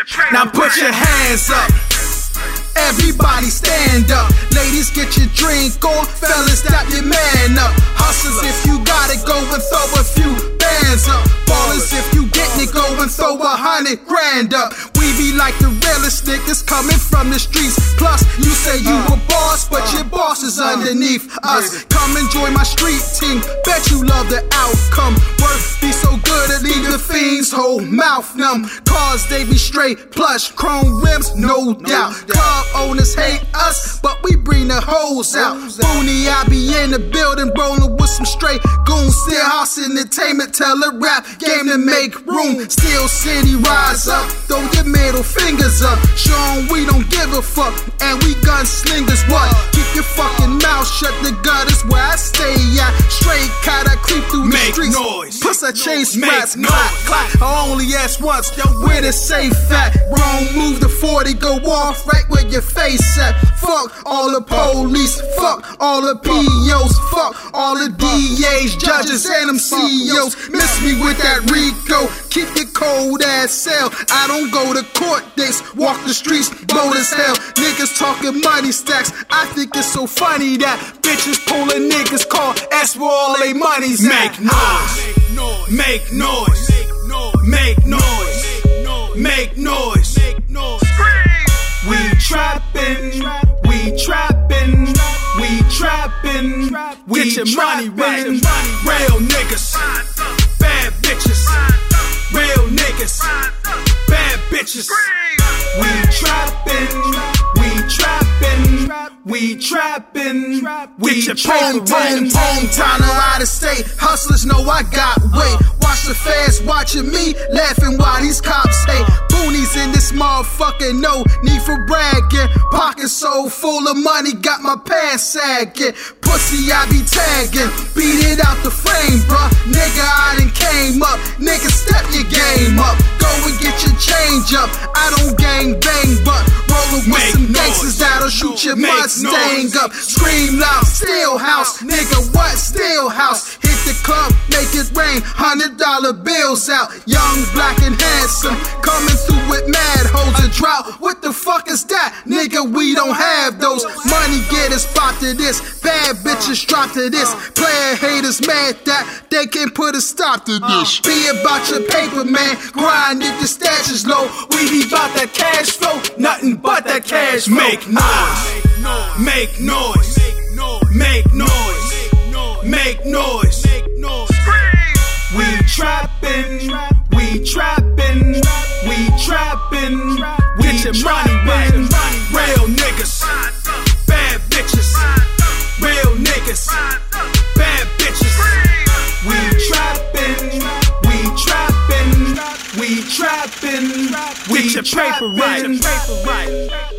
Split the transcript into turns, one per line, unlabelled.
Now put your hands up. Everybody stand up. Ladies, get your drink on. Fellas, stop your man up. Hustlers, if you got it, go and throw a few bands up. Ballers, if you getting it, go and throw 100 grand up. We be like the realest niggas coming from the streets. Plus, you say you a boss, but your boss is underneath us. Come enjoy my street team. Bet you love the outcome. Work be so good it leave the fiends whole mouth numb. Cars, they be straight plush. Chrome rims, no doubt. Club owners hate us, but we bring the hoes out. Booney, I be in the building, rolling with some straight goons. Still house entertainment, tell a rap game to make room. Steel City, rise up, throw your middle fingers up. Show 'em we don't give a fuck, and we gunslingers. What? Keep your fucking mouth shut, the gutters where I stay at. Straight cat, I creep through the streets.
Noise.
Plus I chase rats, clack, clack. I only ask once, yo, where the safe at? Wrong move, the 40 go off right where your face at. Fuck all the police, fuck all the POs, fuck all the DAs, judges, and them CEOs. Miss me with that Rico, keep your cold ass cell. I don't go to court dates, walk the streets, bold as hell. Niggas talking money stacks, I think it's so funny that bitches pulling niggas' car, ask where all they money's at.
Make noise, make noise, make noise, make noise. We trappin', we trappin', we trappin', we
Get your money right.
Real niggas, bad bitches. Real niggas, bad bitches. We trappin', we trappin', we trappin'.
Get your hometown or out of state. Hustlers know I got weight. Watch the fans watching me, laughing while these cops hate. Boonies in this motherfucker, no need for bragging. Pocket so full of money, got my pants sagging. Pussy, I be tagging, beat it out the frame, bruh. Nigga, I done came up. Nigga, step your game up. Go and get your change up. I don't gang bang, but rollin' with some gangsters that'll shoot your Mustang up. Scream loud, still house, nigga, what still house? Hit the club, make it rain, $100 bills out. Young, black, and handsome, coming through with mad hoes and drought. What the fuck is that? Nigga, we don't have those. Money getters pop to this, bad bitches drop to this. Player haters mad that they can put a stop to this. Be about your paper, man, grind if the stash is low. We be about that cash flow, nothing but that cash flow.
Make noise, make noise, make noise, make noise. We trappin', we trappin', we trappin', we trappin'. Real niggas, bad bitches. Real niggas, bad bitches. We trappin', we trappin', we trappin'.
Get your paper right.